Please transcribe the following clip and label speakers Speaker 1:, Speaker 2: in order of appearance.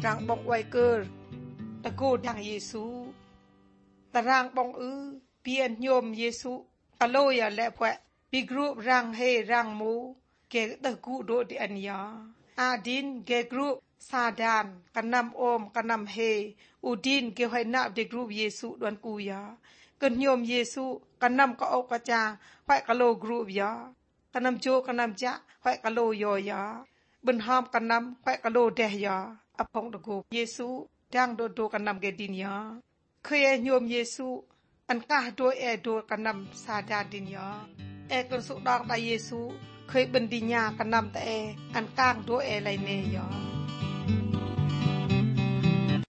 Speaker 1: rang bong wai cơ ta cô đăng Giêsu ta rang bong pian nhôm Giêsu alo ya lẹ quẹ bi group rang he rang mu ke ta ku do di an ya adin ke group sadan kanam om kanam he udin ke hoai na de group Giêsu don ku ya kan nhôm Giêsu kanam ka ok ka cha hoai ka lo group ya kanam jo kanam ja hoai ka lo yo ya bên ham kanam hoai ka lo de ya apong de go Giêsu đang do kanam ke din ya khơi nhôm Giêsu an ka do kanam sadan din ya kan su dang da Giêsu khơi bên din ya kanam ta an kang do lai ne ya